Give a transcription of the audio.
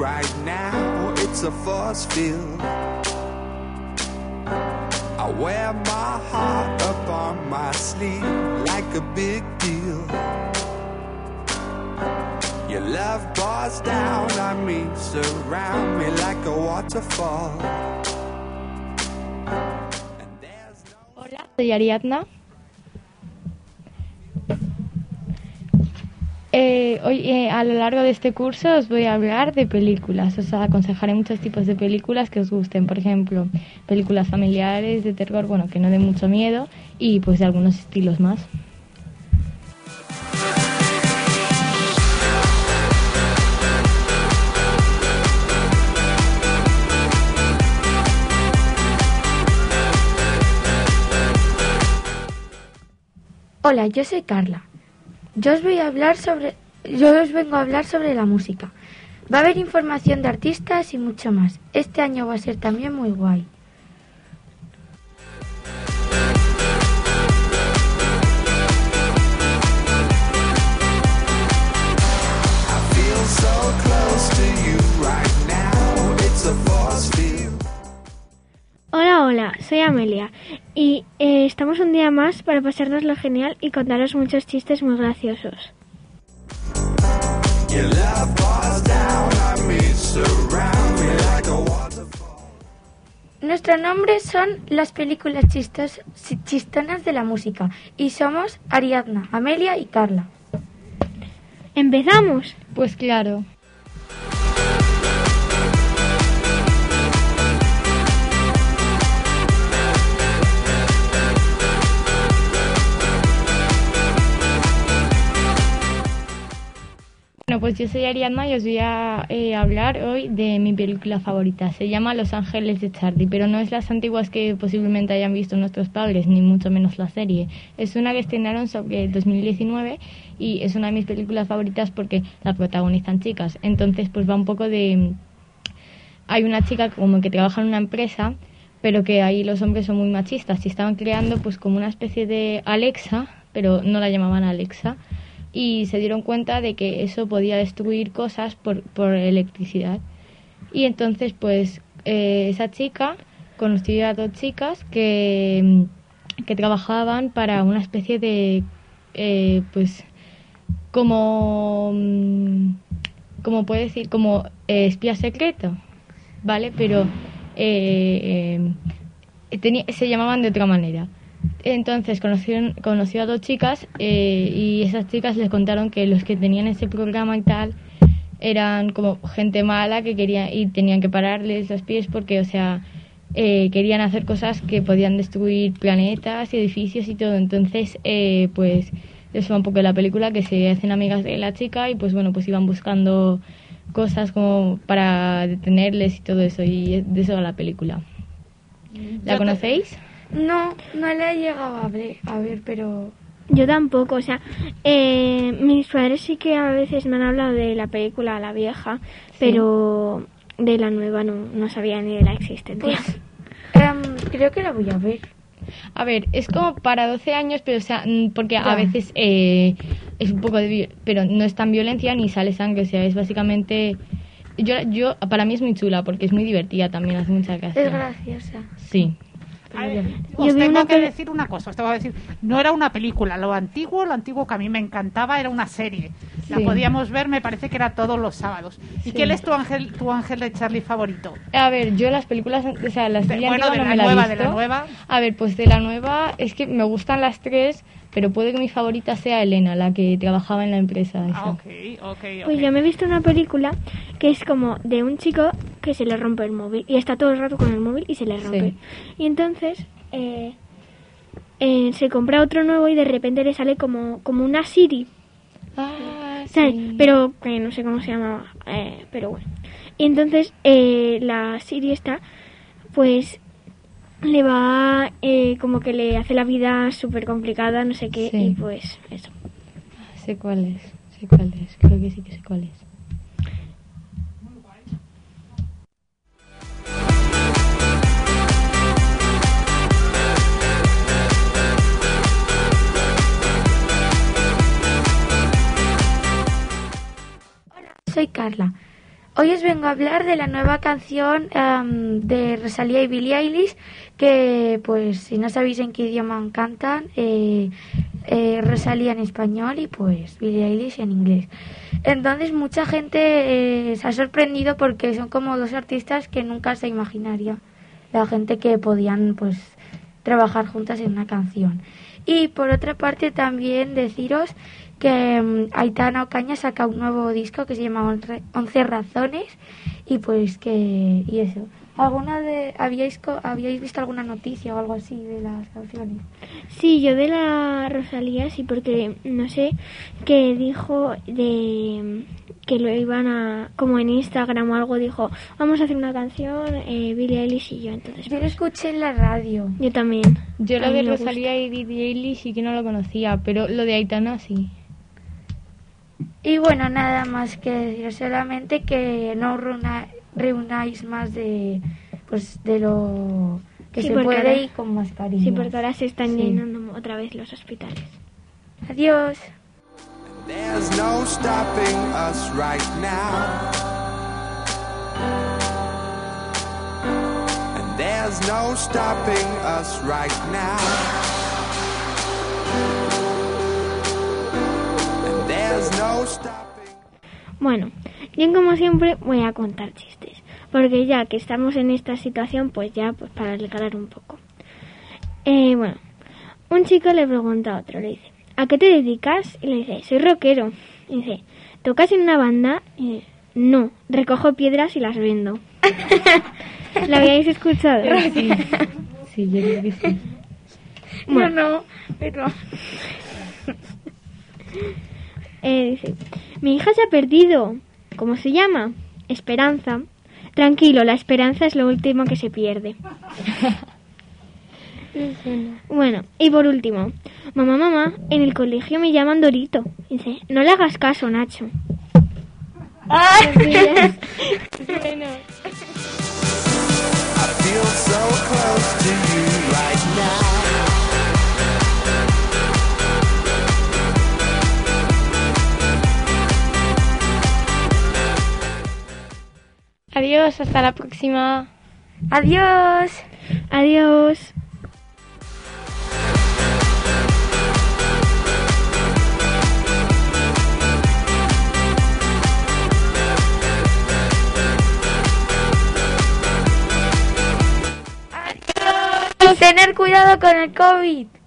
right now. It's a force field. I wear my heart up on my sleeve like a big deal. Your love pours down on me, surround me like a waterfall. Hola, soy Ariadna. Hoy a lo largo de este curso os voy a hablar de películas. Os aconsejaré muchos tipos de películas que os gusten. Por ejemplo, películas familiares, de terror, bueno, que no den mucho miedo, y pues de algunos estilos más. Hola, yo soy Carla. Yo os vengo a hablar sobre la música. Va a haber información de artistas y mucho más. Este año va a ser también muy guay. Hola, soy Amelia y estamos un día más para pasárnoslo genial y contaros muchos chistes muy graciosos. Nuestros nombres son las películas chistonas de la música y somos Ariadna, Amelia y Carla. ¿Empezamos? Pues claro. Bueno, pues yo soy Ariadna y os voy a hablar hoy de mi película favorita. Se llama Los Ángeles de Charlie, pero no es las antiguas que posiblemente hayan visto nuestros padres, ni mucho menos la serie. Es una que estrenaron sobre el 2019 y es una de mis películas favoritas porque la protagonizan chicas. Entonces, pues va un poco de... Hay una chica como que trabaja en una empresa, pero que ahí los hombres son muy machistas y estaban creando pues como una especie de Alexa, pero no la llamaban Alexa, y se dieron cuenta de que eso podía destruir cosas por electricidad. Y entonces pues esa chica conoció a dos chicas que trabajaban para una especie de pues como puede decir, como espía secreto, ¿vale? Pero se llamaban de otra manera. Entonces conoció a dos chicas y esas chicas les contaron que los que tenían ese programa y tal eran como gente mala que querían y tenían que pararles los pies porque, o sea, querían hacer cosas que podían destruir planetas y edificios y todo. Entonces, pues eso va un poco de la película, que se hacen amigas de la chica y pues bueno, pues iban buscando cosas como para detenerles y todo eso, y de eso va la película. ¿La conocéis? No la he llegado a ver, pero... Yo tampoco, o sea, mis padres sí que a veces me han hablado de la película, la vieja, sí, pero de la nueva no sabía ni de la existencia. Pues, creo que la voy a ver. A ver, es como para 12 años, pero o sea, porque a veces es un poco de... pero no es tan violencia ni sale sangre, o sea, es básicamente... Yo para mí es muy chula porque es muy divertida también, hace mucha gracia. Es graciosa. Sí. A ver, os tengo que decir una cosa, os tengo que decir, no era una película, lo antiguo que a mí me encantaba era una serie. La podíamos ver, me parece que era todos los sábados. ¿Y quién es tu ángel de Charlie favorito? A ver, yo las películas, o sea, las de la nueva. A ver, pues de la nueva es que me gustan las tres, pero puede que mi favorita sea Elena, la que trabajaba en la empresa esa. Okay. Pues yo me he visto una película que es como de un chico que se le rompe el móvil y está todo el rato con el móvil y se le rompe. Sí. Y entonces se compra otro nuevo y de repente le sale como una Siri. ¿Sabes? Sí. Pero que no sé cómo se llamaba, pero bueno. Y entonces la Siri está, pues le va como que le hace la vida súper complicada, no sé qué, sí. Y pues eso. Sé cuál es, creo que sí que sé cuál es. Hola, soy Carla. Hoy os vengo a hablar de la nueva canción de Rosalía y Billie Eilish, que pues si no sabéis en qué idioma cantan, Rosalía en español y pues Billie Eilish en inglés. Entonces mucha gente se ha sorprendido porque son como dos artistas que nunca se imaginaría la gente que podían pues trabajar juntas en una canción. Y por otra parte también deciros que Aitana Ocaña saca un nuevo disco que se llama 11 razones y pues que y eso. ¿Habíais visto alguna noticia o algo así de las canciones? Sí, yo de la Rosalía sí, porque no sé, que dijo de que lo iban a, como en Instagram o algo, dijo, vamos a hacer una canción, Billie Eilish y yo, entonces. Yo lo escuché en la radio. Yo también. Yo lo de Rosalía y Billie Eilish sí que no lo conocía, pero lo de Aitana sí. Y bueno, nada más que decir, solamente que no reunáis más de lo que sí, se puede ahora, y con mascarilla. Sí, porque ahora se están llenando otra vez los hospitales. Adiós. There's no stopping us right now. And there's no stopping us right now. And there's no stopping. Bueno, yo como siempre voy a contar chistes, porque ya que estamos en esta situación, pues ya pues para alegrar un poco. Bueno, un chico le pregunta a otro, le dice, ¿a qué te dedicas? Y le dice, soy rockero. Y dice, ¿tocas en una banda? Y dice, no, recojo piedras y las vendo. ¿La habíais escuchado? Sí, sí, yo creo que sí. Bueno, no, pero... Dice, mi hija se ha perdido. ¿Cómo se llama? Esperanza. Tranquilo, la esperanza es lo último que se pierde. Bueno, y por último, mamá, en el colegio me llaman Dorito. Dice, no le hagas caso, Nacho. ¡Ay! Bueno. I feel so close to you right now. Adiós, hasta la próxima. Adiós. Adiós. Tener cuidado con el COVID.